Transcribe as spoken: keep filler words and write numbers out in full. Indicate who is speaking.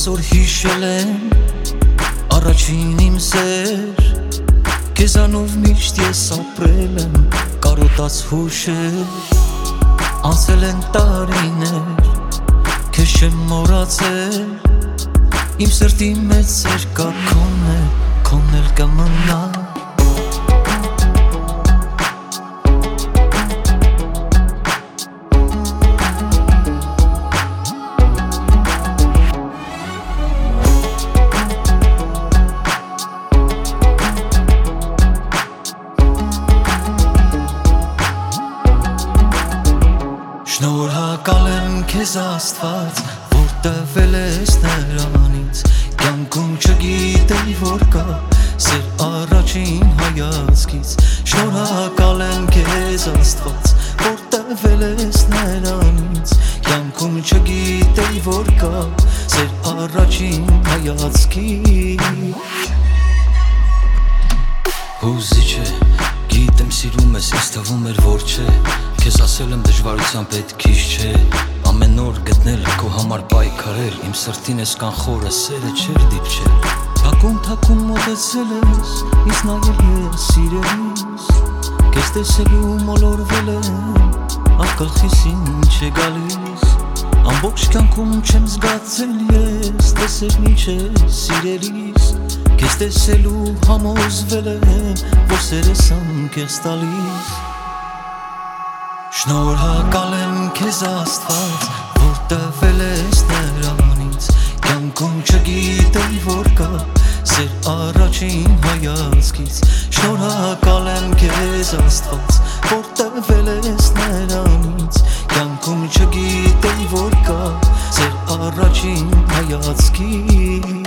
Speaker 1: այսօր հիշել եմ առաջին իմ սեր, քեզանով միշտ ես ապրել եմ, կարոտած հուշեր, անցել են տարիներ, քեզ չեմ մոռացել, իմ սրտի մեջ սեր կա քոնը, քոնն էլ կմնա։ Շնորհակալ եմ քեզ Աստված, որ տվել ես նրանից, կյանքում չգիտեի որ կա սեր առաջին հայացքից։ Շնորհակալ եմ քեզ Աստված, որ տվել ես նրանից, կյանքում չգիտեի որ կա սեր առաջին հայացքից։ Հուզիչ է, գիտեմ սիրում ես, ինձ թվում էր որ չէ, քեզ ասել եմ դժվարության պետք քիչ չէ, ամեն օր գտնել քո համար պայքարել, իմ սրտին ես կանխորը սերը չէր դիպչել, թակում թակում մոտեցել ես, ինձ նայել ես սիրելիս, քեզ տեսելու մոլորվել եմ, ակլխիս ինչ է գալիս, ամբողջ կյանքում չեմ զգացել ես, տեսել ինչ է սիրելիս, քեզ տեսելու համոզվել եմ, որ սերս անկեղծ տալիս։ Շնորհակալ եմ քեզ Աստված, որ տվել ես նրանից, կյանքում չգիտեի որ կա սեր առաջին հայացքից։ Շնորհակալ եմ քեզ Աստված, որ տվել ես նրանից, կյանքում չգիտեի որ կա սեր առաջին հայացքից։